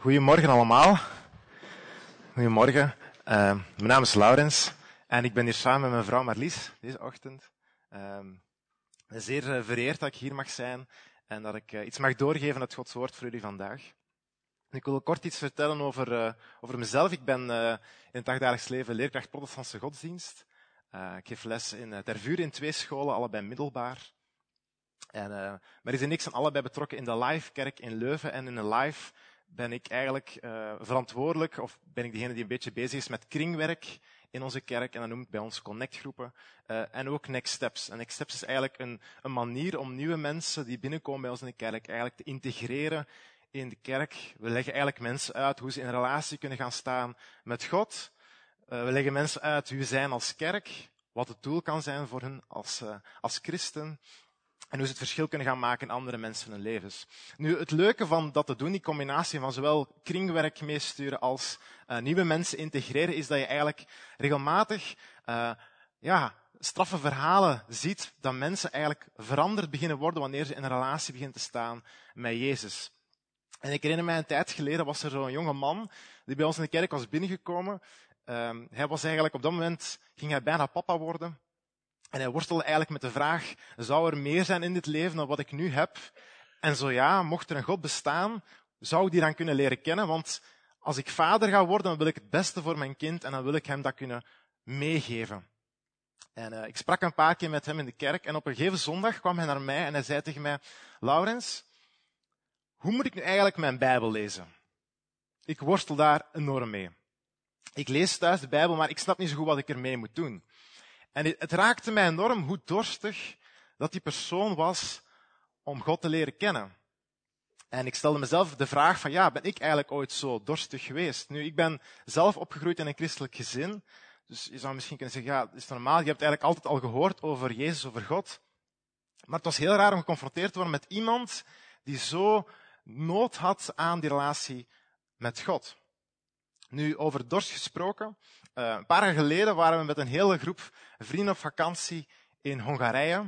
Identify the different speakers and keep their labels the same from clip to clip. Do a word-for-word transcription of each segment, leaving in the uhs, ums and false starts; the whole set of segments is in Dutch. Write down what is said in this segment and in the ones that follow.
Speaker 1: Goedemorgen allemaal. Goedemorgen. Uh, mijn naam is Laurens en ik ben hier samen met mijn vrouw Marlies deze ochtend. Uh, ik ben zeer uh, vereerd dat ik hier mag zijn en dat ik uh, iets mag doorgeven uit Gods woord voor jullie vandaag. Ik wil kort iets vertellen over, uh, over mezelf. Ik ben uh, in het dagdagelijks leven leerkracht protestantse godsdienst. Uh, ik geef les in uh, Tervuren in twee scholen, allebei middelbaar. En uh, Marlies en ik zijn allebei betrokken in de Live-kerk in Leuven. En in de Live ben ik eigenlijk uh, verantwoordelijk, of ben ik degene die een beetje bezig is met kringwerk in onze kerk. En dat noem ik bij ons connectgroepen. Uh, en ook Next Steps. En Next Steps is eigenlijk een, een manier om nieuwe mensen die binnenkomen bij ons in de kerk eigenlijk te integreren in de kerk. We leggen eigenlijk mensen uit hoe ze in relatie kunnen gaan staan met God. Uh, we leggen mensen uit wie we zijn als kerk, wat het doel kan zijn voor hen als, uh, als christen. En hoe ze het verschil kunnen gaan maken in andere mensen hun levens. Nu, het leuke van dat te doen, die combinatie van zowel kringwerk meesturen als uh, nieuwe mensen integreren, is dat je eigenlijk regelmatig uh, ja, straffe verhalen ziet dat mensen eigenlijk veranderd beginnen worden wanneer ze in een relatie beginnen te staan met Jezus. En ik herinner mij een tijd geleden was er zo'n jonge man die bij ons in de kerk was binnengekomen. Um, hij was eigenlijk op dat moment, ging hij bijna papa worden. En hij worstelde eigenlijk met de vraag, zou er meer zijn in dit leven dan wat ik nu heb? En zo ja, mocht er een God bestaan, zou ik die dan kunnen leren kennen? Want als ik vader ga worden, dan wil ik het beste voor mijn kind en dan wil ik hem dat kunnen meegeven. En uh, ik sprak een paar keer met hem in de kerk en op een gegeven zondag kwam hij naar mij en hij zei tegen mij, Laurens, hoe moet ik nu eigenlijk mijn Bijbel lezen? Ik worstel daar enorm mee. Ik lees thuis de Bijbel, maar ik snap niet zo goed wat ik ermee moet doen. En het raakte mij enorm hoe dorstig dat die persoon was om God te leren kennen. En ik stelde mezelf de vraag van, ja, ben ik eigenlijk ooit zo dorstig geweest? Nu, ik ben zelf opgegroeid in een christelijk gezin. Dus je zou misschien kunnen zeggen, ja, dat is normaal. Je hebt eigenlijk altijd al gehoord over Jezus, over God. Maar het was heel raar om geconfronteerd te worden met iemand die zo nood had aan die relatie met God. Nu, over dorst gesproken. Uh, een paar jaar geleden waren we met een hele groep vrienden op vakantie in Hongarije.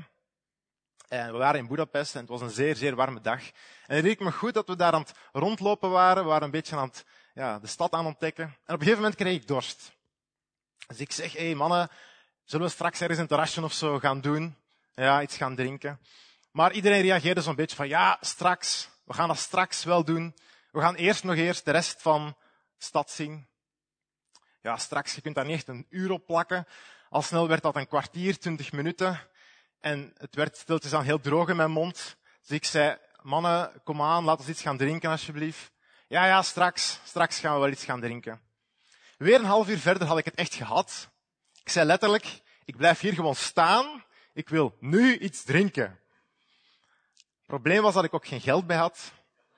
Speaker 1: En we waren in Budapest en het was een zeer, zeer warme dag. En het herinner ik me goed dat we daar aan het rondlopen waren. We waren een beetje aan het, ja, de stad aan ontdekken. En op een gegeven moment kreeg ik dorst. Dus ik zeg, hé hey, mannen, zullen we straks ergens een terrasje of zo gaan doen? Ja, iets gaan drinken. Maar iedereen reageerde zo'n beetje van, ja, straks. We gaan dat straks wel doen. We gaan eerst nog eerst de rest van de stad zien. Ja, straks, je kunt daar niet echt een uur op plakken. Al snel werd dat een kwartier, twintig minuten. En het werd stiltjes aan heel droog in mijn mond. Dus ik zei, mannen, kom aan, laten we iets gaan drinken alsjeblieft. Ja, ja, straks, straks gaan we wel iets gaan drinken. Weer een half uur verder had ik het echt gehad. Ik zei letterlijk, ik blijf hier gewoon staan. Ik wil nu iets drinken. Het probleem was dat ik ook geen geld bij had.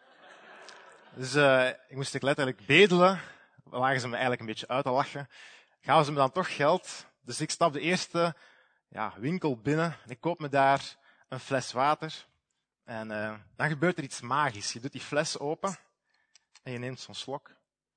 Speaker 1: Dus uh, ik moest ik letterlijk bedelen. Lagen ze me eigenlijk een beetje uit te lachen. Gaven ze me dan toch geld. Dus ik stap de eerste ja, winkel binnen. En ik koop me daar een fles water. En uh, dan gebeurt er iets magisch. Je doet die fles open. En je neemt zo'n slok.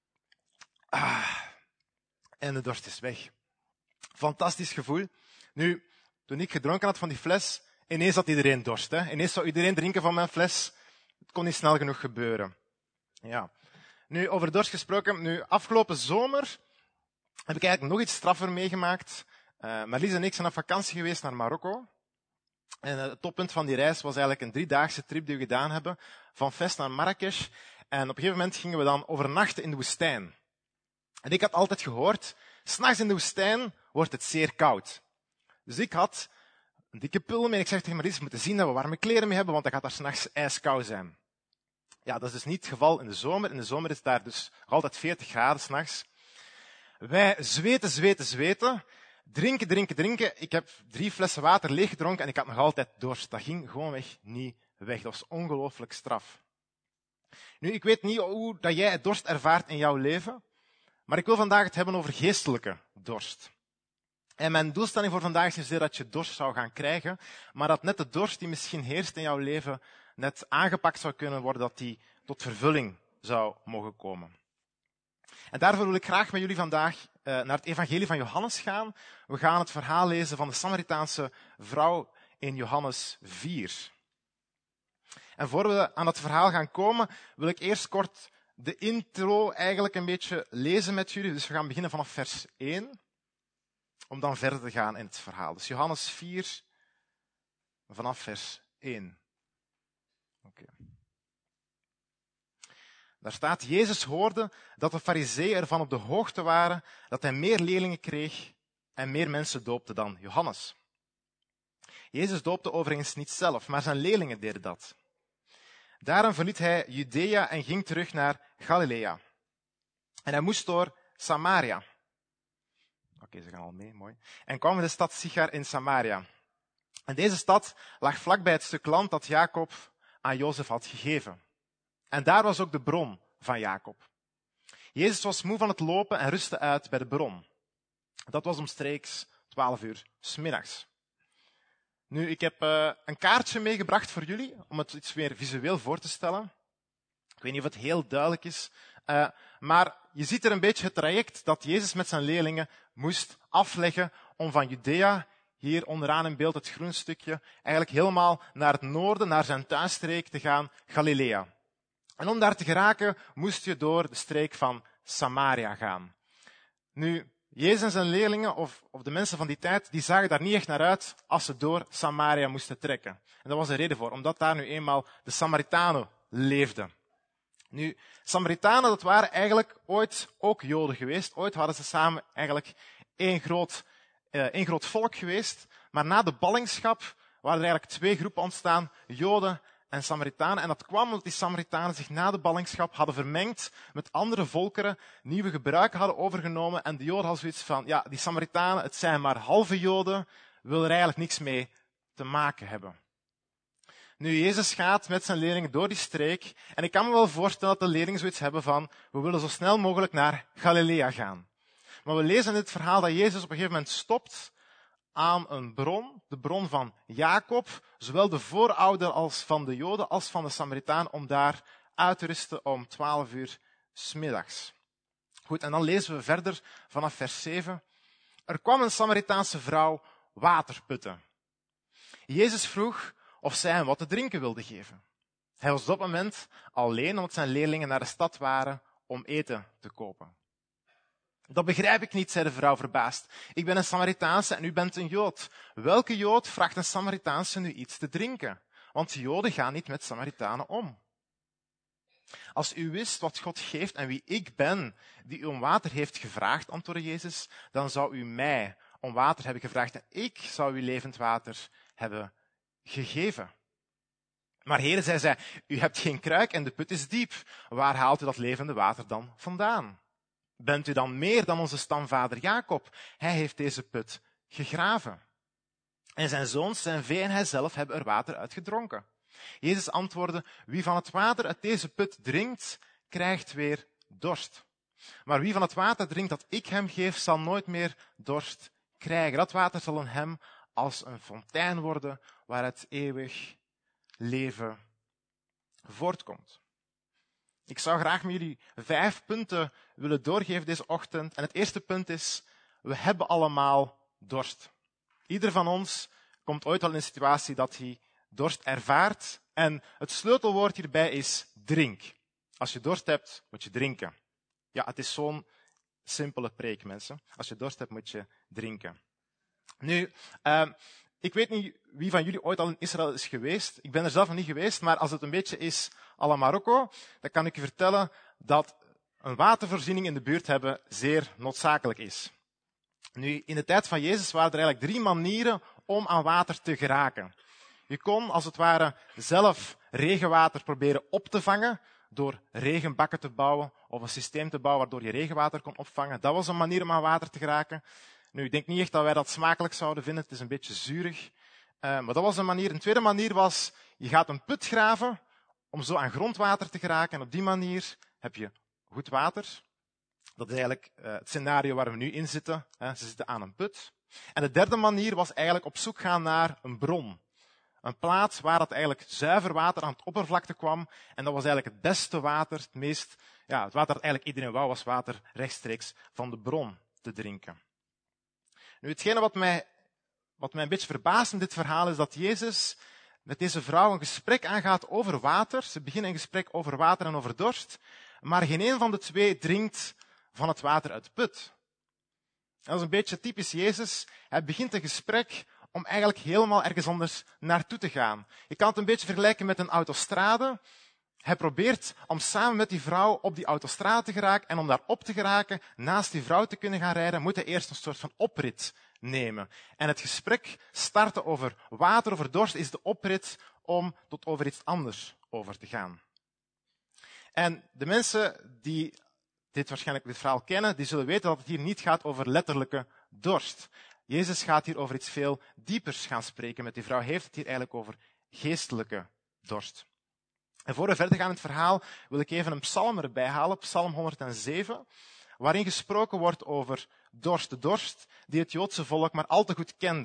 Speaker 1: Ah, en de dorst is weg. Fantastisch gevoel. Nu, toen ik gedronken had van die fles, ineens had iedereen dorst. Hè? Ineens zou iedereen drinken van mijn fles. Het kon niet snel genoeg gebeuren. Ja. Nu, over dorst gesproken. Nu, afgelopen zomer heb ik eigenlijk nog iets straffer meegemaakt. Uh, Marlies en ik zijn op vakantie geweest naar Marokko. En uh, het toppunt van die reis was eigenlijk een driedaagse trip die we gedaan hebben. Van Fes naar Marrakesh. En op een gegeven moment gingen we dan overnachten in de woestijn. En ik had altijd gehoord, 's nachts in de woestijn wordt het zeer koud. Dus ik had een dikke pul mee. Ik zeg tegen Marlies, we moeten zien dat we warme kleren mee hebben, want dan gaat daar 's nachts ijskoud zijn. Ja, dat is dus niet het geval in de zomer. In de zomer is het daar dus nog altijd veertig graden 's nachts. Wij zweten, zweten, zweten. Drinken, drinken, drinken. Ik heb drie flessen water leeggedronken en ik had nog altijd dorst. Dat ging gewoonweg niet weg. Dat was ongelooflijk straf. Nu, ik weet niet hoe dat jij dorst ervaart in jouw leven, maar ik wil vandaag het hebben over geestelijke dorst. En mijn doelstelling voor vandaag is niet zozeer dat je dorst zou gaan krijgen, maar dat net de dorst die misschien heerst in jouw leven net aangepakt zou kunnen worden, dat die tot vervulling zou mogen komen. En daarvoor wil ik graag met jullie vandaag uh, naar het evangelie van Johannes gaan. We gaan het verhaal lezen van de Samaritaanse vrouw in Johannes vier. En voor we aan dat verhaal gaan komen, wil ik eerst kort de intro eigenlijk een beetje lezen met jullie. Dus we gaan beginnen vanaf vers één, om dan verder te gaan in het verhaal. Dus Johannes vier, vanaf vers één. Oké. Okay. Daar staat, Jezus hoorde dat de farizeeën ervan op de hoogte waren dat hij meer leerlingen kreeg en meer mensen doopte dan Johannes. Jezus doopte overigens niet zelf, maar zijn leerlingen deden dat. Daarom verliet hij Judea en ging terug naar Galilea. En hij moest door Samaria. Oké, okay, ze gaan al mee, mooi. En kwam in de stad Sichar in Samaria. En deze stad lag vlakbij het stuk land dat Jacob aan Jozef had gegeven. En daar was ook de bron van Jacob. Jezus was moe van het lopen en rustte uit bij de bron. Dat was omstreeks twaalf uur 's middags. Nu, ik heb uh, een kaartje meegebracht voor jullie, om het iets meer visueel voor te stellen. Ik weet niet of het heel duidelijk is, uh, maar je ziet er een beetje het traject dat Jezus met zijn leerlingen moest afleggen om van Judea, hier onderaan in beeld het groen stukje, eigenlijk helemaal naar het noorden, naar zijn thuisstreek te gaan, Galilea. En om daar te geraken, moest je door de streek van Samaria gaan. Nu, Jezus en zijn leerlingen, of, of de mensen van die tijd, die zagen daar niet echt naar uit als ze door Samaria moesten trekken. En daar was een reden voor, omdat daar nu eenmaal de Samaritanen leefden. Nu, Samaritanen, dat waren eigenlijk ooit ook Joden geweest. Ooit hadden ze samen eigenlijk één groot, uh, één groot volk geweest. Maar na de ballingschap waren er eigenlijk twee groepen ontstaan, Joden en Samaritanen. En dat kwam omdat die Samaritanen zich na de ballingschap hadden vermengd met andere volkeren, nieuwe gebruiken hadden overgenomen. En de Joden hadden zoiets van, ja, die Samaritanen, het zijn maar halve Joden, willen er eigenlijk niks mee te maken hebben. Nu, Jezus gaat met zijn leerlingen door die streek. En ik kan me wel voorstellen dat de leerlingen zoiets hebben van, we willen zo snel mogelijk naar Galilea gaan. Maar we lezen in dit verhaal dat Jezus op een gegeven moment stopt aan een bron, de bron van Jacob, zowel de voorouder als van de Joden als van de Samaritanen, om daar uit te rusten om twaalf uur 's middags. Goed, en dan lezen we verder vanaf vers zeven. Er kwam een Samaritaanse vrouw water putten. Jezus vroeg of zij hem wat te drinken wilde geven. Hij was op dat moment alleen omdat zijn leerlingen naar de stad waren om eten te kopen. Dat begrijp ik niet, zei de vrouw verbaasd. Ik ben een Samaritaanse en u bent een Jood. Welke Jood vraagt een Samaritaanse nu iets te drinken? Want Joden gaan niet met Samaritanen om. Als u wist wat God geeft en wie ik ben, die u om water heeft gevraagd, antwoordde Jezus, dan zou u mij om water hebben gevraagd en ik zou u levend water hebben gegeven. Maar Heer, zei zij, u hebt geen kruik en de put is diep. Waar haalt u dat levende water dan vandaan? Bent u dan meer dan onze stamvader Jacob? Hij heeft deze put gegraven. En zijn zoons, zijn vee en hij zelf hebben er water uit gedronken. Jezus antwoordde, wie van het water uit deze put drinkt, krijgt weer dorst. Maar wie van het water drinkt dat ik hem geef, zal nooit meer dorst krijgen. Dat water zal in hem als een fontein worden, waaruit eeuwig leven voortkomt. Ik zou graag met jullie vijf punten willen doorgeven deze ochtend. En het eerste punt is, we hebben allemaal dorst. Ieder van ons komt ooit wel in een situatie dat hij dorst ervaart. En het sleutelwoord hierbij is drink. Als je dorst hebt, moet je drinken. Ja, het is zo'n simpele preek, mensen. Als je dorst hebt, moet je drinken. Nu, uh, ik weet niet wie van jullie ooit al in Israël is geweest. Ik ben er zelf nog niet geweest, maar als het een beetje is à la Marokko, dan kan ik je vertellen dat een watervoorziening in de buurt hebben zeer noodzakelijk is. Nu, in de tijd van Jezus waren er eigenlijk drie manieren om aan water te geraken. Je kon, als het ware, zelf regenwater proberen op te vangen door regenbakken te bouwen of een systeem te bouwen waardoor je regenwater kon opvangen. Dat was een manier om aan water te geraken. Nu, ik denk niet echt dat wij dat smakelijk zouden vinden. Het is een beetje zuurig. Uh, maar dat was een manier. Een tweede manier was, je gaat een put graven om zo aan grondwater te geraken. En op die manier heb je goed water. Dat is eigenlijk uh, het scenario waar we nu in zitten. Hè. Ze zitten aan een put. En de derde manier was eigenlijk op zoek gaan naar een bron. Een plaats waar dat eigenlijk zuiver water aan het oppervlakte kwam. En dat was eigenlijk het beste water, het meest, ja, het water dat eigenlijk iedereen wou, was water rechtstreeks van de bron te drinken. Nu, hetgene wat mij, wat mij een beetje verbaast in dit verhaal is dat Jezus met deze vrouw een gesprek aangaat over water. Ze beginnen een gesprek over water en over dorst. maar geen een van de twee drinkt van het water uit de put. Dat is een beetje typisch Jezus. Hij begint een gesprek om eigenlijk helemaal ergens anders naartoe te gaan. Je kan het een beetje vergelijken met een autostrade. Hij probeert om samen met die vrouw op die autostrade te geraken. En om daar op te geraken, naast die vrouw te kunnen gaan rijden, moet hij eerst een soort van oprit nemen. En het gesprek starten over water, over dorst, is de oprit om tot over iets anders over te gaan. En de mensen die dit waarschijnlijk dit verhaal kennen, die zullen weten dat het hier niet gaat over letterlijke dorst. Jezus gaat hier over iets veel diepers gaan spreken met die vrouw. Hij heeft het hier eigenlijk over geestelijke dorst. En voor we verder gaan in het verhaal, wil ik even een psalm erbij halen, psalm honderdzeven, waarin gesproken wordt over dorst, de dorst die het Joodse volk maar al te goed kende.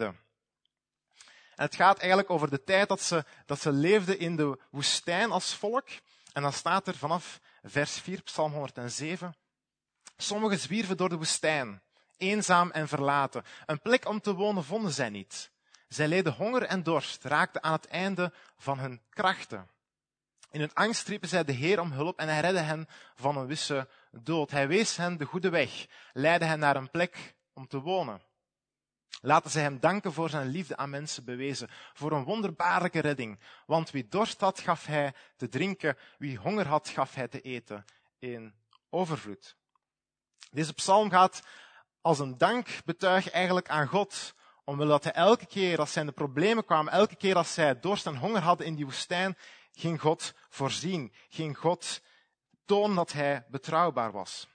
Speaker 1: En het gaat eigenlijk over de tijd dat ze, dat ze leefden in de woestijn als volk. En dan staat er vanaf vers vier, psalm honderdzeven, sommigen zwierven door de woestijn, eenzaam en verlaten. Een plek om te wonen vonden zij niet. Zij leden honger en dorst, raakten aan het einde van hun krachten. In hun angst riepen zij de Heer om hulp en hij redde hen van een wisse dood. Hij wees hen de goede weg, leidde hen naar een plek om te wonen. Laten zij hem danken voor zijn liefde aan mensen bewezen, voor een wonderbaarlijke redding. Want wie dorst had, gaf hij te drinken, wie honger had, gaf hij te eten in overvloed. Deze psalm gaat als een dankbetuig eigenlijk aan God, omwille dat hij elke keer als zijn de problemen kwamen, elke keer als zij dorst en honger hadden in die woestijn, ging God voorzien, ging God tonen dat hij betrouwbaar was.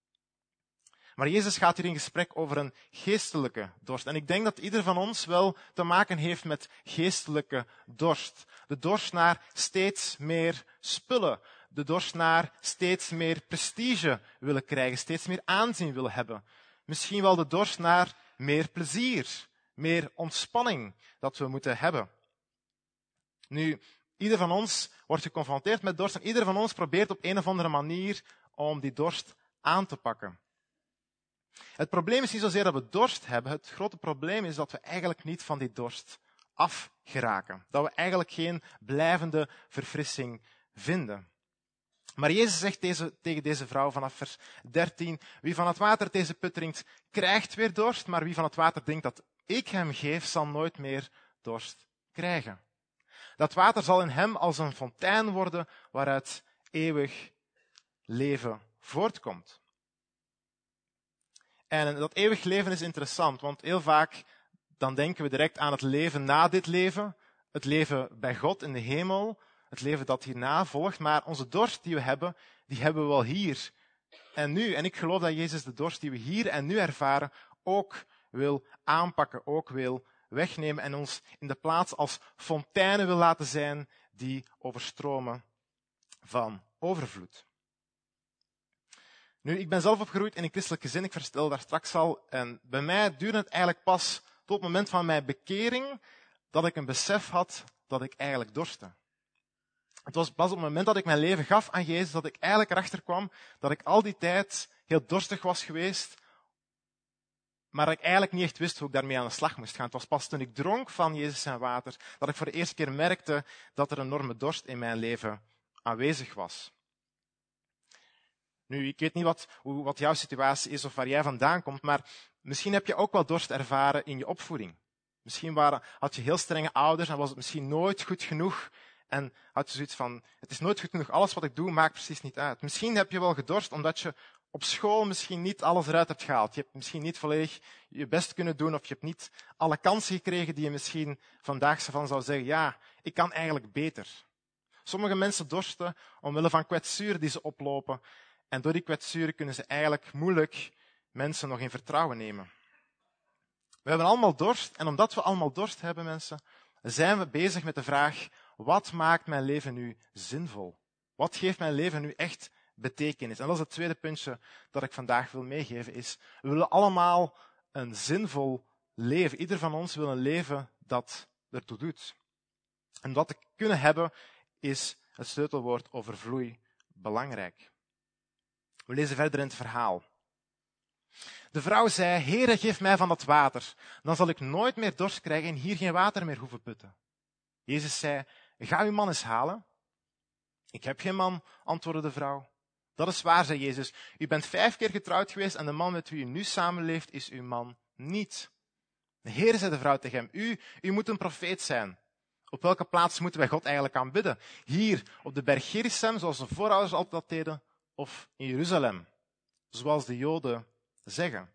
Speaker 1: Maar Jezus gaat hier in gesprek over een geestelijke dorst. En ik denk dat ieder van ons wel te maken heeft met geestelijke dorst. De dorst naar steeds meer spullen. De dorst naar steeds meer prestige willen krijgen, steeds meer aanzien willen hebben. Misschien wel de dorst naar meer plezier, meer ontspanning dat we moeten hebben. Nu, ieder van ons wordt geconfronteerd met dorst en ieder van ons probeert op een of andere manier om die dorst aan te pakken. Het probleem is niet zozeer dat we dorst hebben. Het grote probleem is dat we eigenlijk niet van die dorst afgeraken. Dat we eigenlijk geen blijvende verfrissing vinden. Maar Jezus zegt deze, tegen deze vrouw vanaf vers dertien, wie van het water deze put drinkt, krijgt weer dorst, maar wie van het water drinkt dat ik hem geef, zal nooit meer dorst krijgen. Dat water zal in hem als een fontein worden waaruit eeuwig leven voortkomt. En dat eeuwig leven is interessant, want heel vaak dan denken we direct aan het leven na dit leven, het leven bij God in de hemel, het leven dat hierna volgt, maar onze dorst die we hebben, die hebben we wel hier en nu. En ik geloof dat Jezus de dorst die we hier en nu ervaren ook wil aanpakken, ook wil wegnemen en ons in de plaats als fonteinen wil laten zijn die overstromen van overvloed. Nu, ik ben zelf opgegroeid in een christelijk gezin, ik vertelde daar straks al, en bij mij duurde het eigenlijk pas tot het moment van mijn bekering dat ik een besef had dat ik eigenlijk dorstte. Het was pas op het moment dat ik mijn leven gaf aan Jezus dat ik eigenlijk erachter kwam dat ik al die tijd heel dorstig was geweest, maar dat ik eigenlijk niet echt wist hoe ik daarmee aan de slag moest gaan. Het was pas toen ik dronk van Jezus zijn water dat ik voor de eerste keer merkte dat er een enorme dorst in mijn leven aanwezig was. Nu, ik weet niet wat, hoe, wat jouw situatie is of waar jij vandaan komt, maar misschien heb je ook wel dorst ervaren in je opvoeding. Misschien waren, had je heel strenge ouders en was het misschien nooit goed genoeg. En had je zoiets van, het is nooit goed genoeg, alles wat ik doe maakt precies niet uit. Misschien heb je wel gedorst omdat je op school misschien niet alles eruit hebt gehaald. Je hebt misschien niet volledig je best kunnen doen of je hebt niet alle kansen gekregen die je misschien vandaag van zou zeggen, ja, ik kan eigenlijk beter. Sommige mensen dorsten omwille van kwetsuren die ze oplopen. En door die kwetsuren kunnen ze eigenlijk moeilijk mensen nog in vertrouwen nemen. We hebben allemaal dorst en omdat we allemaal dorst hebben, mensen, zijn we bezig met de vraag, wat maakt mijn leven nu zinvol? Wat geeft mijn leven nu echt betekenis? En dat is het tweede puntje dat ik vandaag wil meegeven, is, we willen allemaal een zinvol leven. Ieder van ons wil een leven dat ertoe doet. En wat te kunnen hebben, is het sleutelwoord overvloei belangrijk. We lezen verder in het verhaal. De vrouw zei, Heere, geef mij van dat water, dan zal ik nooit meer dorst krijgen en hier geen water meer hoeven putten. Jezus zei, ga uw man eens halen. Ik heb geen man, antwoordde de vrouw. Dat is waar, zei Jezus. U bent vijf keer getrouwd geweest en de man met wie u nu samenleeft is uw man niet. De Heer zei de vrouw tegen hem, u, u moet een profeet zijn. Op welke plaats moeten wij God eigenlijk aanbidden? Hier, op de berg Gerizim, zoals de voorouders altijd dat deden, of in Jeruzalem, zoals de Joden zeggen.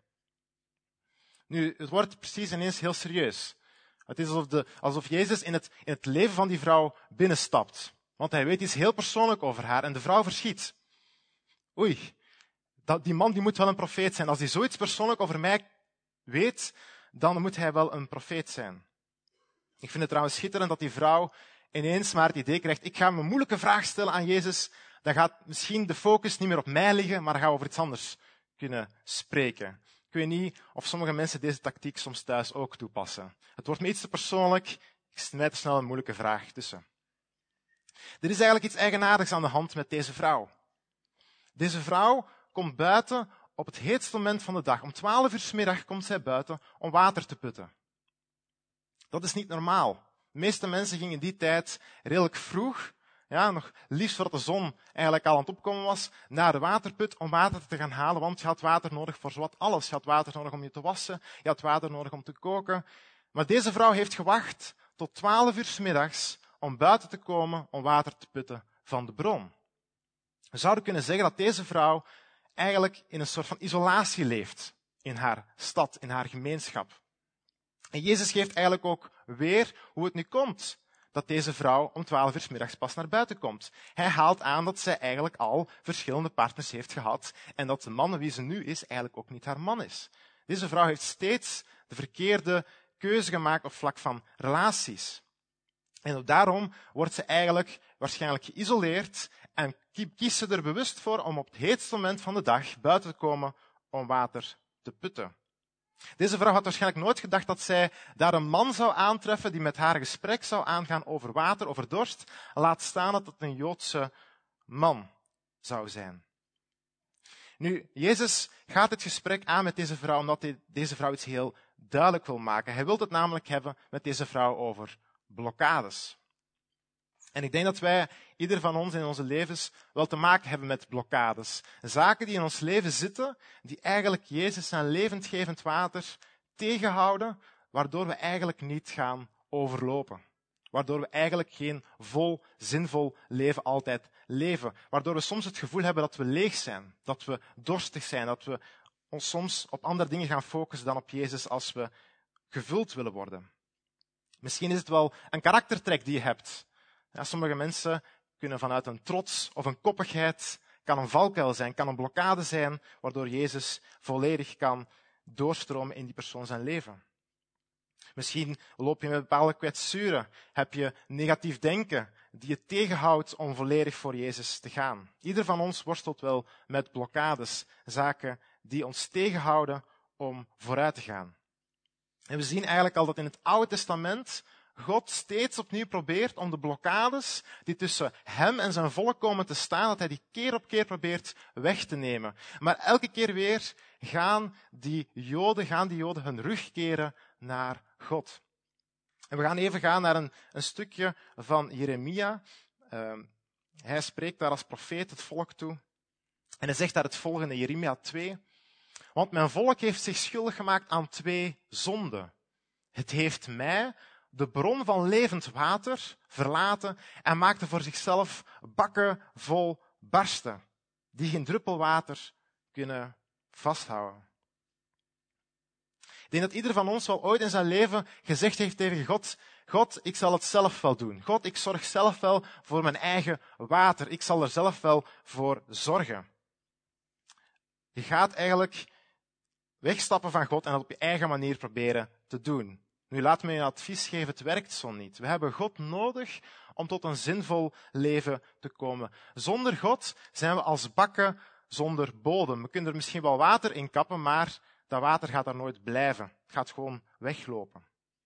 Speaker 1: Nu, het wordt precies ineens heel serieus. Het is alsof, de, alsof Jezus in het, in het leven van die vrouw binnenstapt. Want hij weet iets heel persoonlijk over haar en de vrouw verschiet. Oei, dat, die man die moet wel een profeet zijn. Als hij zoiets persoonlijk over mij weet, dan moet hij wel een profeet zijn. Ik vind het trouwens schitterend dat die vrouw ineens maar het idee krijgt, ik ga een moeilijke vraag stellen aan Jezus, dan gaat misschien de focus niet meer op mij liggen, maar dan gaan we over iets anders kunnen spreken. Ik weet niet of sommige mensen deze tactiek soms thuis ook toepassen. Het wordt me iets te persoonlijk, ik smijt er snel een moeilijke vraag tussen. Er is eigenlijk iets eigenaardigs aan de hand met deze vrouw. Deze vrouw komt buiten op het heetste moment van de dag. Om twaalf uur 's middag komt zij buiten om water te putten. Dat is niet normaal. De meeste mensen gingen in die tijd redelijk vroeg, ja, nog liefst voordat de zon eigenlijk al aan het opkomen was, naar de waterput om water te gaan halen, want je had water nodig voor zowat alles. Je had water nodig om je te wassen, je had water nodig om te koken. Maar deze vrouw heeft gewacht tot twaalf uur 's middags om buiten te komen om water te putten van de bron. We zouden kunnen zeggen dat deze vrouw eigenlijk in een soort van isolatie leeft in haar stad, in haar gemeenschap. En Jezus geeft eigenlijk ook weer hoe het nu komt dat deze vrouw om twaalf uur 's middags pas naar buiten komt. Hij haalt aan dat zij eigenlijk al verschillende partners heeft gehad en dat de man wie ze nu is eigenlijk ook niet haar man is. Deze vrouw heeft steeds de verkeerde keuze gemaakt op vlak van relaties. En daarom wordt ze eigenlijk waarschijnlijk geïsoleerd en kiest ze er bewust voor om op het heetste moment van de dag buiten te komen om water te putten. Deze vrouw had waarschijnlijk nooit gedacht dat zij daar een man zou aantreffen die met haar gesprek zou aangaan over water, over dorst. Laat staan dat het een Joodse man zou zijn. Nu, Jezus gaat het gesprek aan met deze vrouw omdat hij deze vrouw iets heel duidelijk wil maken. Hij wil het namelijk hebben met deze vrouw over blokkades. En ik denk dat wij, ieder van ons in onze levens, wel te maken hebben met blokkades. Zaken die in ons leven zitten, die eigenlijk Jezus zijn levendgevend water tegenhouden, waardoor we eigenlijk niet gaan overlopen. Waardoor we eigenlijk geen vol, zinvol leven altijd leven. Waardoor we soms het gevoel hebben dat we leeg zijn, dat we dorstig zijn, dat we ons soms op andere dingen gaan focussen dan op Jezus als we gevuld willen worden. Misschien is het wel een karaktertrek die je hebt. Ja, sommige mensen kunnen vanuit een trots of een koppigheid, kan een valkuil zijn, kan een blokkade zijn, waardoor Jezus volledig kan doorstromen in die persoon zijn leven. Misschien loop je met bepaalde kwetsuren, heb je negatief denken die je tegenhoudt om volledig voor Jezus te gaan. Ieder van ons worstelt wel met blokkades, zaken die ons tegenhouden om vooruit te gaan. En we zien eigenlijk al dat in het Oude Testament God steeds opnieuw probeert om de blokkades die tussen hem en zijn volk komen te staan, dat hij die keer op keer probeert weg te nemen. Maar elke keer weer gaan die Joden, gaan die Joden hun rug keren naar God. En we gaan even gaan naar een, een stukje van Jeremia. Uh, hij spreekt daar als profeet het volk toe. En hij zegt daar het volgende, Jeremia twee. Want mijn volk heeft zich schuldig gemaakt aan twee zonden. Het heeft mij, de bron van levend water, verlaten en maakte voor zichzelf bakken vol barsten, die geen druppel water kunnen vasthouden. Ik denk dat ieder van ons wel ooit in zijn leven gezegd heeft tegen God, God, ik zal het zelf wel doen. God, ik zorg zelf wel voor mijn eigen water. Ik zal er zelf wel voor zorgen. Je gaat eigenlijk wegstappen van God en dat op je eigen manier proberen te doen. Nu, laat me je advies geven, het werkt zo niet. We hebben God nodig om tot een zinvol leven te komen. Zonder God zijn we als bakken zonder bodem. We kunnen er misschien wel water in kappen, maar dat water gaat daar nooit blijven. Het gaat gewoon weglopen.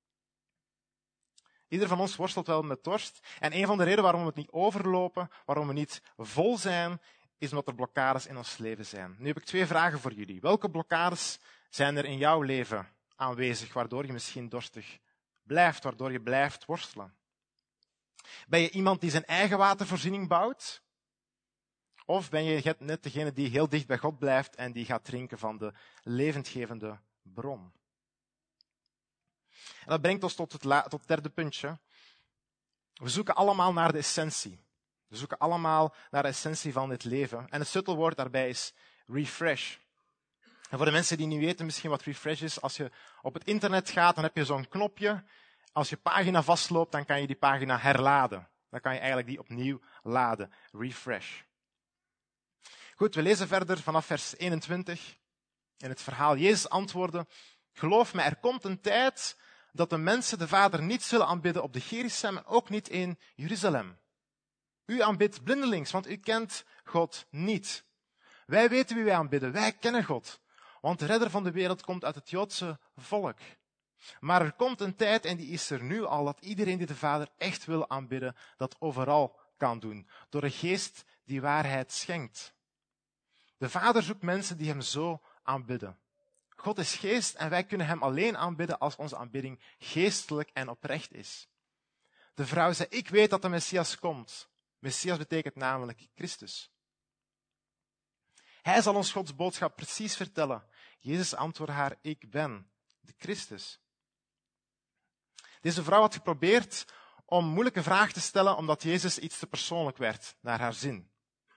Speaker 1: Ieder van ons worstelt wel met dorst. En een van de redenen waarom we het niet overlopen, waarom we niet vol zijn, is omdat er blokkades in ons leven zijn. Nu heb ik twee vragen voor jullie. Welke blokkades zijn er in jouw leven aanwezig, waardoor je misschien dorstig blijft, waardoor je blijft worstelen? Ben je iemand die zijn eigen watervoorziening bouwt? Of ben je net degene die heel dicht bij God blijft en die gaat drinken van de levendgevende bron? En dat brengt ons tot het, la- tot het derde puntje. We zoeken allemaal naar de essentie. We zoeken allemaal naar de essentie van dit leven. En het sleutelwoord daarbij is refresh. En voor de mensen die niet weten misschien wat refresh is, als je op het internet gaat, dan heb je zo'n knopje. Als je pagina vastloopt, dan kan je die pagina herladen. Dan kan je eigenlijk die opnieuw laden. Refresh. Goed, we lezen verder vanaf vers eenentwintig in het verhaal. Jezus antwoordde, geloof me, er komt een tijd dat de mensen de Vader niet zullen aanbidden op de Gerizim en ook niet in Jeruzalem. U aanbidt blindelings, want u kent God niet. Wij weten wie wij aanbidden, wij kennen God. Want de redder van de wereld komt uit het Joodse volk. Maar er komt een tijd, en die is er nu al, dat iedereen die de Vader echt wil aanbidden, dat overal kan doen. Door een geest die waarheid schenkt. De Vader zoekt mensen die hem zo aanbidden. God is geest en wij kunnen hem alleen aanbidden als onze aanbidding geestelijk en oprecht is. De vrouw zei, ik weet dat de Messias komt. Messias betekent namelijk Christus. Hij zal ons Gods boodschap precies vertellen. Jezus antwoordde haar, ik ben de Christus. Deze vrouw had geprobeerd om moeilijke vragen te stellen, omdat Jezus iets te persoonlijk werd, naar haar zin.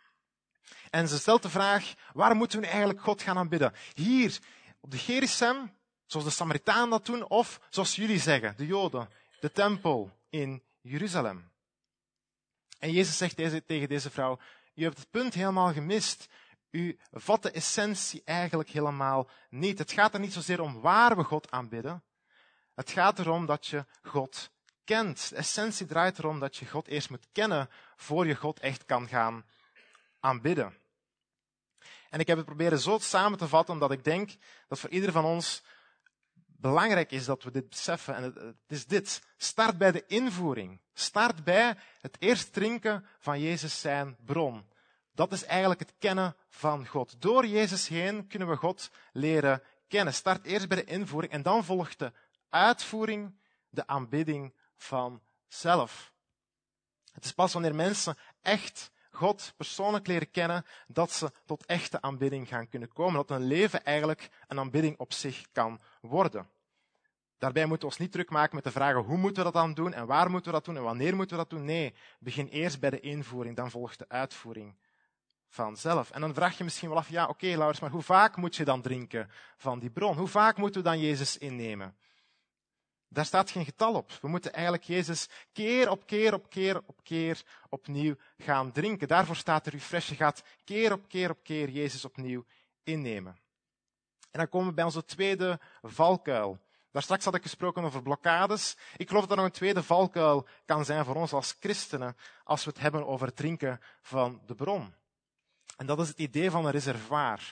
Speaker 1: En ze stelt de vraag, waar moeten we nu eigenlijk God gaan aanbidden? Hier, op de Gerizim, zoals de Samaritanen dat doen, of zoals jullie zeggen, de Joden, de tempel in Jeruzalem. En Jezus zegt deze, tegen deze vrouw, u hebt het punt helemaal gemist. U vat de essentie eigenlijk helemaal niet. Het gaat er niet zozeer om waar we God aanbidden. Het gaat erom dat je God kent. De essentie draait erom dat je God eerst moet kennen, voor je God echt kan gaan aanbidden. En ik heb het proberen zo samen te vatten, omdat ik denk dat voor ieder van ons belangrijk is dat we dit beseffen. En het, het is dit. Start bij de invoering. Start bij het eerst drinken van Jezus zijn bron. Dat is eigenlijk het kennen van God. Door Jezus heen kunnen we God leren kennen. Start eerst bij de invoering en dan volgt de uitvoering, de aanbidding van zelf. Het is pas wanneer mensen echt God persoonlijk leren kennen, dat ze tot echte aanbidding gaan kunnen komen. Dat hun leven eigenlijk een aanbidding op zich kan worden. Daarbij moeten we ons niet druk maken met de vragen hoe moeten we dat dan doen en waar moeten we dat doen en wanneer moeten we dat doen. Nee, begin eerst bij de invoering, dan volgt de uitvoering vanzelf. En dan vraag je misschien wel af, ja oké okay, Laurens, maar hoe vaak moet je dan drinken van die bron? Hoe vaak moeten we dan Jezus innemen? Daar staat geen getal op. We moeten eigenlijk Jezus keer op keer op keer op keer opnieuw gaan drinken. Daarvoor staat er refresh. Je gaat keer op keer op keer Jezus opnieuw innemen. En dan komen we bij onze tweede valkuil. Daar straks had ik gesproken over blokkades. Ik geloof dat er nog een tweede valkuil kan zijn voor ons als christenen, als we het hebben over het drinken van de bron. En dat is het idee van een reservoir.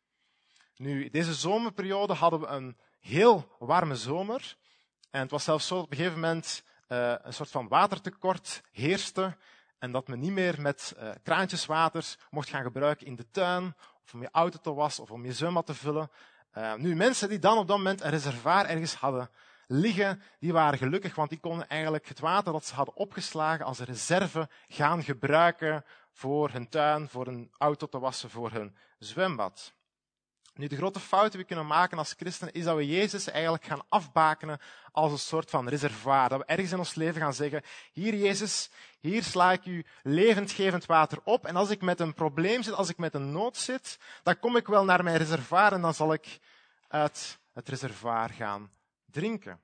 Speaker 1: Nu, deze zomerperiode hadden we een heel warme zomer. En het was zelfs zo dat op een gegeven moment uh, een soort van watertekort heerste. En dat men niet meer met uh, kraantjes water mocht gaan gebruiken in de tuin, of om je auto te wassen, of om je zwembad te vullen. Uh, nu, mensen die dan op dat moment een reservoir ergens hadden liggen, die waren gelukkig, want die konden eigenlijk het water dat ze hadden opgeslagen als een reserve gaan gebruiken voor hun tuin, voor hun auto te wassen, voor hun zwembad. Nu, de grote fout die we kunnen maken als christenen is dat we Jezus eigenlijk gaan afbakenen als een soort van reservoir. Dat we ergens in ons leven gaan zeggen, hier Jezus, hier sla ik u levendgevend water op. En als ik met een probleem zit, als ik met een nood zit, dan kom ik wel naar mijn reservoir en dan zal ik uit het reservoir gaan drinken.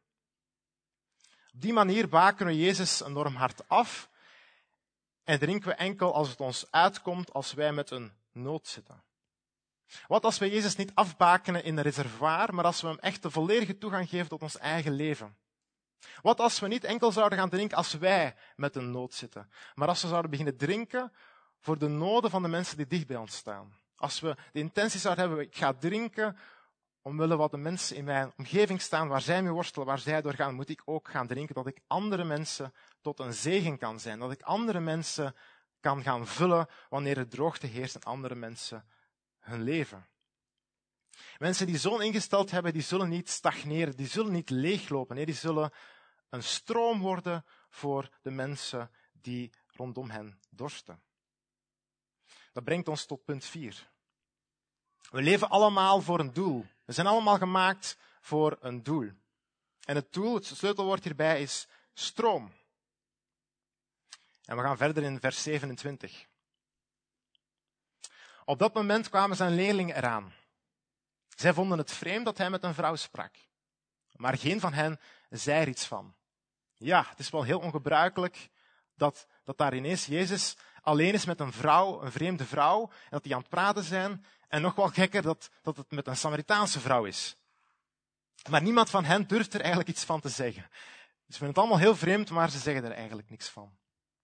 Speaker 1: Op die manier bakenen we Jezus enorm hard af en drinken we enkel als het ons uitkomt, als wij met een nood zitten. Wat als we Jezus niet afbakenen in een reservoir, maar als we hem echt de volledige toegang geven tot ons eigen leven? Wat als we niet enkel zouden gaan drinken als wij met een nood zitten, maar als we zouden beginnen drinken voor de noden van de mensen die dicht bij ons staan? Als we de intentie zouden hebben, ik ga drinken omwille wat de mensen in mijn omgeving staan, waar zij mee worstelen, waar zij doorgaan, moet ik ook gaan drinken, dat ik andere mensen tot een zegen kan zijn, dat ik andere mensen kan gaan vullen wanneer er droogte heerst en andere mensen hun leven. Mensen die zo'n ingesteld hebben, die zullen niet stagneren, die zullen niet leeglopen, nee, die zullen een stroom worden voor de mensen die rondom hen dorsten. Dat brengt ons tot punt vier. We leven allemaal voor een doel. We zijn allemaal gemaakt voor een doel. En het doel, het sleutelwoord hierbij, is stroom. En we gaan verder in vers zevenentwintig. Op dat moment kwamen zijn leerlingen eraan. Zij vonden het vreemd dat hij met een vrouw sprak. Maar geen van hen zei er iets van. Ja, het is wel heel ongebruikelijk dat, dat daar ineens Jezus alleen is met een vrouw, een vreemde vrouw, en dat die aan het praten zijn. En nog wel gekker dat, dat het met een Samaritaanse vrouw is. Maar niemand van hen durft er eigenlijk iets van te zeggen. Ze vinden het allemaal heel vreemd, maar ze zeggen er eigenlijk niks van.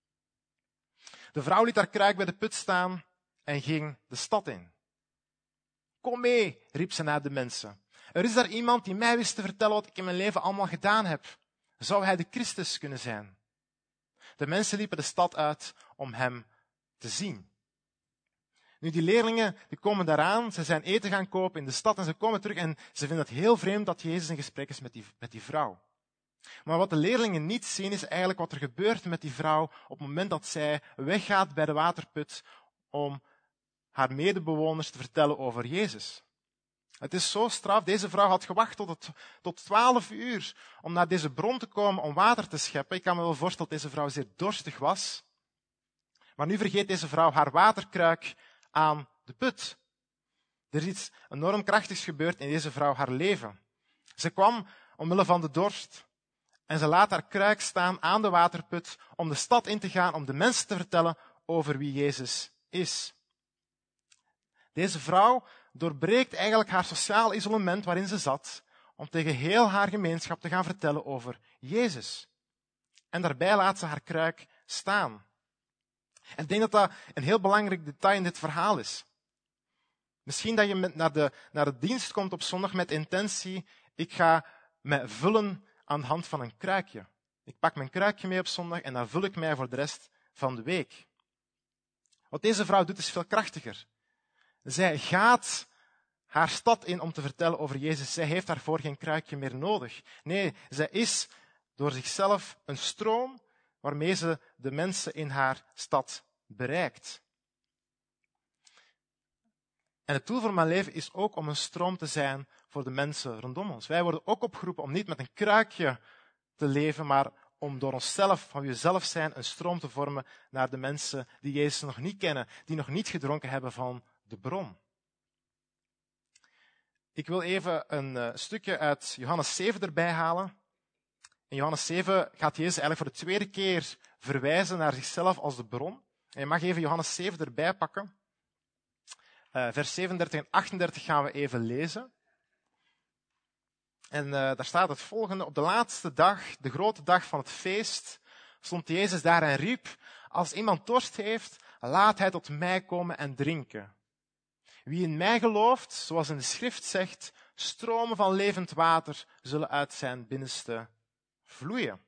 Speaker 1: De vrouw liet haar kruik bij de put staan en ging de stad in. Kom mee, riep ze naar de mensen. Er is daar iemand die mij wist te vertellen wat ik in mijn leven allemaal gedaan heb. Zou hij de Christus kunnen zijn? De mensen liepen de stad uit om hem te zien. Nu, die leerlingen die komen daaraan, ze zijn eten gaan kopen in de stad en ze komen terug en ze vinden het heel vreemd dat Jezus in gesprek is met die, met die vrouw. Maar wat de leerlingen niet zien is eigenlijk wat er gebeurt met die vrouw op het moment dat zij weggaat bij de waterput om haar medebewoners te vertellen over Jezus. Het is zo straf. Deze vrouw had gewacht tot, het, tot twaalf uur om naar deze bron te komen om water te scheppen. Ik kan me wel voorstellen dat deze vrouw zeer dorstig was. Maar nu vergeet deze vrouw haar waterkruik aan de put. Er is iets enorm krachtigs gebeurd in deze vrouw haar leven. Ze kwam omwille van de dorst en ze laat haar kruik staan aan de waterput om de stad in te gaan om de mensen te vertellen over wie Jezus is. Deze vrouw doorbreekt eigenlijk haar sociaal isolement waarin ze zat om tegen heel haar gemeenschap te gaan vertellen over Jezus. En daarbij laat ze haar kruik staan. En ik denk dat dat een heel belangrijk detail in dit verhaal is. Misschien dat je met naar, de, naar de dienst komt op zondag met intentie, ik ga mij vullen aan de hand van een kruikje. Ik pak mijn kruikje mee op zondag en dan vul ik mij voor de rest van de week. Wat deze vrouw doet is veel krachtiger. Zij gaat haar stad in om te vertellen over Jezus. Zij heeft daarvoor geen kruikje meer nodig. Nee, zij is door zichzelf een stroom waarmee ze de mensen in haar stad bereikt. En het doel van mijn leven is ook om een stroom te zijn voor de mensen rondom ons. Wij worden ook opgeroepen om niet met een kruikje te leven, maar om door onszelf, van wie we zelf zijn, een stroom te vormen naar de mensen die Jezus nog niet kennen, die nog niet gedronken hebben van de bron. Ik wil even een uh, stukje uit Johannes zeven erbij halen. In Johannes zeven gaat Jezus eigenlijk voor de tweede keer verwijzen naar zichzelf als de bron. En je mag even Johannes zeven erbij pakken. Uh, vers zevenendertig en achtendertig gaan we even lezen. En uh, daar staat het volgende. Op de laatste dag, de grote dag van het feest, stond Jezus daar en riep, als iemand dorst heeft, laat hij tot mij komen en drinken. Wie in mij gelooft, zoals in de schrift zegt, stromen van levend water zullen uit zijn binnenste vloeien.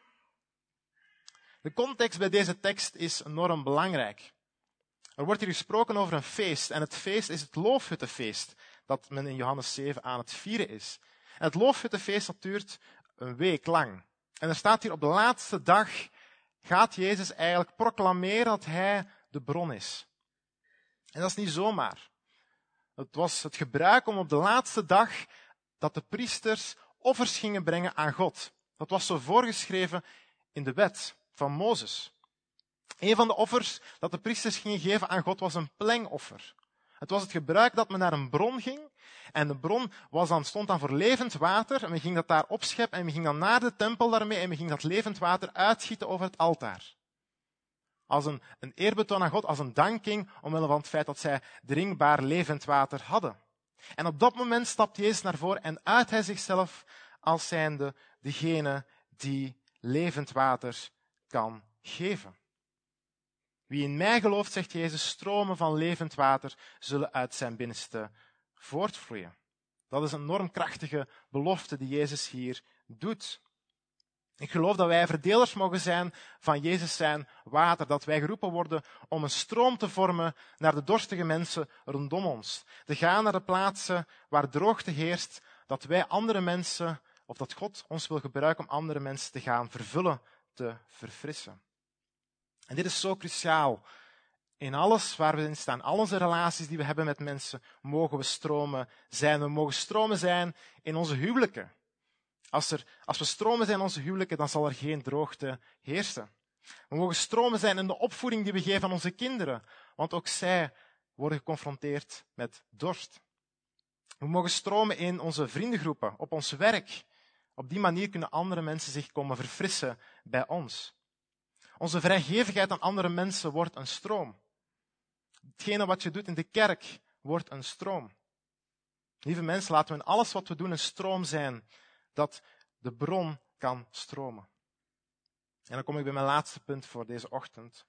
Speaker 1: De context bij deze tekst is enorm belangrijk. Er wordt hier gesproken over een feest en het feest is het loofhuttenfeest dat men in Johannes zeven aan het vieren is. En het loofhuttenfeest dat duurt een week lang. En er staat hier op de laatste dag gaat Jezus eigenlijk proclameren dat hij de bron is. En dat is niet zomaar. Het was het gebruik om op de laatste dag dat de priesters offers gingen brengen aan God. Dat was zo voorgeschreven in de wet van Mozes. Een van de offers dat de priesters gingen geven aan God was een plengoffer. Het was het gebruik dat men naar een bron ging. En de bron was dan, stond dan voor levend water. En men ging dat daar opscheppen en men ging dan naar de tempel daarmee en men ging dat levend water uitschieten over het altaar. Als een, een eerbetoon aan God, als een danking omwille van het feit dat zij drinkbaar levend water hadden. En op dat moment stapt Jezus naar voren en uit hij zichzelf als zijnde degene die levend water kan geven. Wie in mij gelooft, zegt Jezus, stromen van levend water zullen uit zijn binnenste voortvloeien. Dat is een enorm krachtige belofte die Jezus hier doet. Ik geloof dat wij verdelers mogen zijn van Jezus zijn water, dat wij geroepen worden om een stroom te vormen naar de dorstige mensen rondom ons. Te gaan naar de plaatsen waar droogte heerst, dat wij andere mensen, of dat God ons wil gebruiken om andere mensen te gaan vervullen, te verfrissen. En dit is zo cruciaal In alles waar we in staan, al onze relaties die we hebben met mensen, mogen we stromen zijn. We mogen stromen zijn in onze huwelijken. Als, er, als we stromen zijn in onze huwelijken, dan zal er geen droogte heersen. We mogen stromen zijn in de opvoeding die we geven aan onze kinderen, want ook zij worden geconfronteerd met dorst. We mogen stromen in onze vriendengroepen, op ons werk. Op die manier kunnen andere mensen zich komen verfrissen bij ons. Onze vrijgevigheid aan andere mensen wordt een stroom. Hetgene wat je doet in de kerk wordt een stroom. Lieve mensen, laten we in alles wat we doen een stroom zijn, dat de bron kan stromen. En dan kom ik bij mijn laatste punt voor deze ochtend.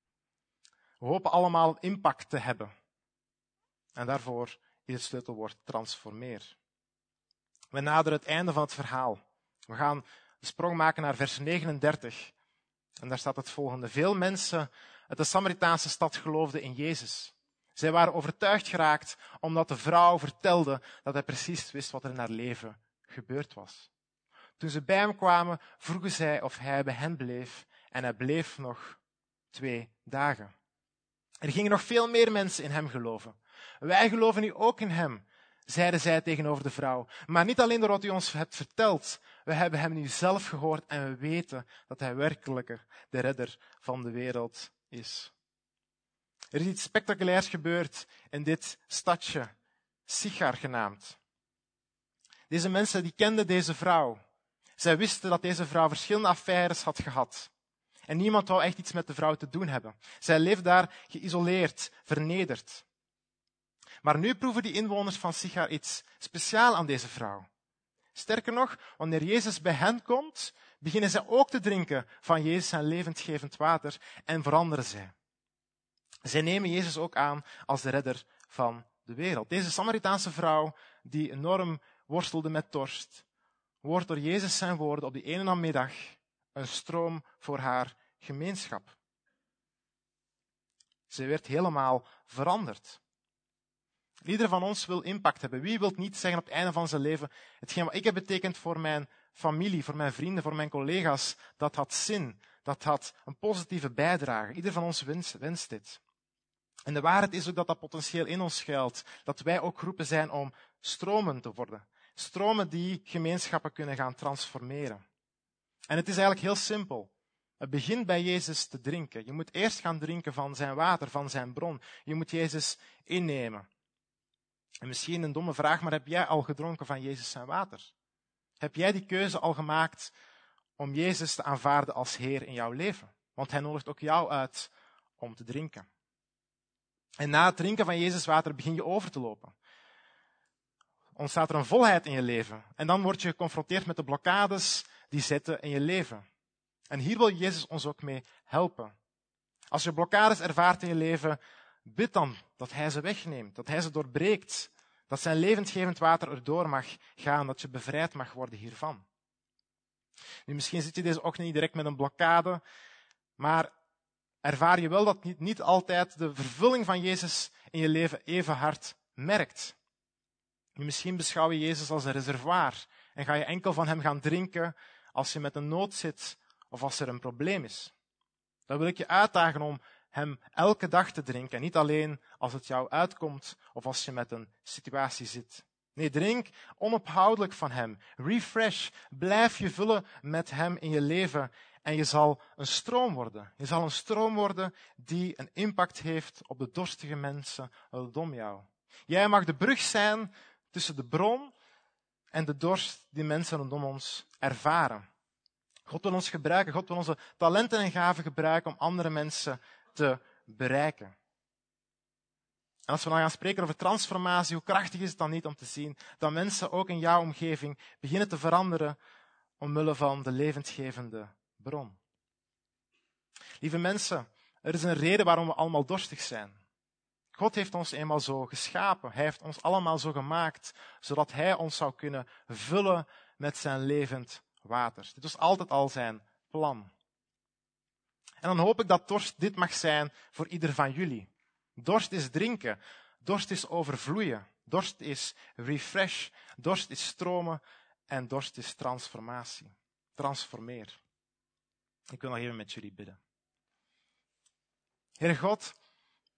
Speaker 1: We hopen allemaal een impact te hebben. En daarvoor is het sleutelwoord transformeer. We naderen het einde van het verhaal. We gaan de sprong maken naar vers negenendertig. En daar staat het volgende. Veel mensen uit de Samaritaanse stad geloofden in Jezus. Zij waren overtuigd geraakt omdat de vrouw vertelde dat hij precies wist wat er in haar leven gebeurd was. Toen ze bij hem kwamen, vroegen zij of hij bij hen bleef. En hij bleef nog twee dagen. Er gingen nog veel meer mensen in hem geloven. Wij geloven nu ook in hem, zeiden zij tegenover de vrouw. Maar niet alleen door wat u ons hebt verteld. We hebben hem nu zelf gehoord en we weten dat hij werkelijk de redder van de wereld is. Er is iets spectaculairs gebeurd in dit stadje, Sichar genaamd. Deze mensen die kenden deze vrouw. Zij wisten dat deze vrouw verschillende affaires had gehad. En niemand wou echt iets met de vrouw te doen hebben. Zij leefde daar geïsoleerd, vernederd. Maar nu proeven die inwoners van Sichar iets speciaals aan deze vrouw. Sterker nog, wanneer Jezus bij hen komt, beginnen zij ook te drinken van Jezus zijn levendgevend water en veranderen zij. Zij nemen Jezus ook aan als de redder van de wereld. Deze Samaritaanse vrouw, die enorm worstelde met dorst, wordt door Jezus zijn woorden op die ene namiddag een stroom voor haar gemeenschap. Ze werd helemaal veranderd. Ieder van ons wil impact hebben. Wie wil niet zeggen op het einde van zijn leven, hetgeen wat ik heb betekend voor mijn familie, voor mijn vrienden, voor mijn collega's, dat had zin, dat had een positieve bijdrage. Ieder van ons wenst, wenst dit. En de waarheid is ook dat dat potentieel in ons schuilt, dat wij ook geroepen zijn om stromen te worden. Stromen die gemeenschappen kunnen gaan transformeren. En het is eigenlijk heel simpel. Het begint bij Jezus te drinken. Je moet eerst gaan drinken van zijn water, van zijn bron. Je moet Jezus innemen. En misschien een domme vraag, maar heb jij al gedronken van Jezus zijn water? Heb jij die keuze al gemaakt om Jezus te aanvaarden als Heer in jouw leven? Want hij nodigt ook jou uit om te drinken. En na het drinken van Jezus water begin je over te lopen. Ontstaat er een volheid in je leven. En dan word je geconfronteerd met de blokkades die zitten in je leven. En hier wil Jezus ons ook mee helpen. Als je blokkades ervaart in je leven, bid dan dat hij ze wegneemt, dat hij ze doorbreekt, dat zijn levendgevend water erdoor mag gaan, dat je bevrijd mag worden hiervan. Nu, misschien zit je deze ochtend niet direct met een blokkade, maar ervaar je wel dat niet, niet altijd de vervulling van Jezus in je leven even hard merkt. Nu, misschien beschouw je Jezus als een reservoir en ga je enkel van hem gaan drinken als je met een nood zit of als er een probleem is. Dan wil ik je uitdagen om hem elke dag te drinken. En niet alleen als het jou uitkomt of als je met een situatie zit. Nee, drink onophoudelijk van hem. Refresh. Blijf je vullen met hem in je leven. En je zal een stroom worden. Je zal een stroom worden die een impact heeft op de dorstige mensen rondom jou. Jij mag de brug zijn tussen de bron en de dorst die mensen rondom ons ervaren. God wil ons gebruiken. God wil onze talenten en gaven gebruiken om andere mensen te bereiken. En als we dan gaan spreken over transformatie, hoe krachtig is het dan niet om te zien dat mensen ook in jouw omgeving beginnen te veranderen omwille van de levendgevende bron. Lieve mensen, er is een reden waarom we allemaal dorstig zijn. God heeft ons eenmaal zo geschapen. Hij heeft ons allemaal zo gemaakt, zodat hij ons zou kunnen vullen met zijn levend water. Dit was altijd al zijn plan. En dan hoop ik dat dorst dit mag zijn voor ieder van jullie. Dorst is drinken. Dorst is overvloeien. Dorst is refresh. Dorst is stromen. En dorst is transformatie. Transformeer. Ik wil nog even met jullie bidden. Heere God,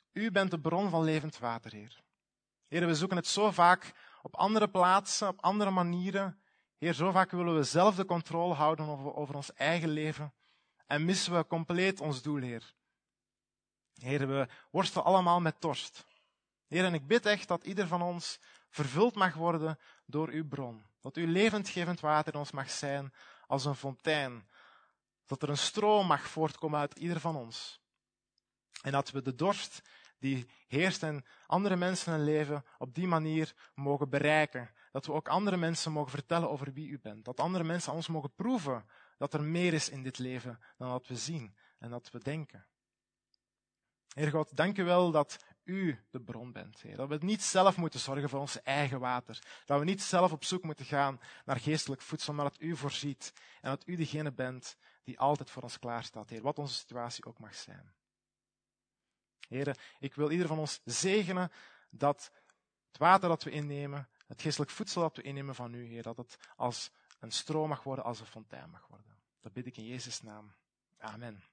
Speaker 1: U bent de bron van levend water, Heer. Heer, we zoeken het zo vaak op andere plaatsen, op andere manieren. Heer, zo vaak willen we zelf de controle houden over, over ons eigen leven en missen we compleet ons doel, Heer. Heer, we worstelen allemaal met dorst. Heer, en ik bid echt dat ieder van ons vervuld mag worden door uw bron. Dat uw levendgevend water in ons mag zijn als een fontein. Dat er een stroom mag voortkomen uit ieder van ons. En dat we de dorst die heerst in andere mensen hun leven op die manier mogen bereiken. Dat we ook andere mensen mogen vertellen over wie u bent. Dat andere mensen aan ons mogen proeven dat er meer is in dit leven dan wat we zien en dat we denken. Heer God, dank u wel dat u de bron bent, Heer. Dat we niet zelf moeten zorgen voor ons eigen water. Dat we niet zelf op zoek moeten gaan naar geestelijk voedsel, maar dat u voorziet. En dat u degene bent die altijd voor ons klaarstaat, Heer. Wat onze situatie ook mag zijn. Heer, ik wil ieder van ons zegenen dat het water dat we innemen, het geestelijk voedsel dat we innemen van u, Heer, dat het als een stroom mag worden, als een fontein mag worden. Dat bid ik in Jezus' naam. Amen.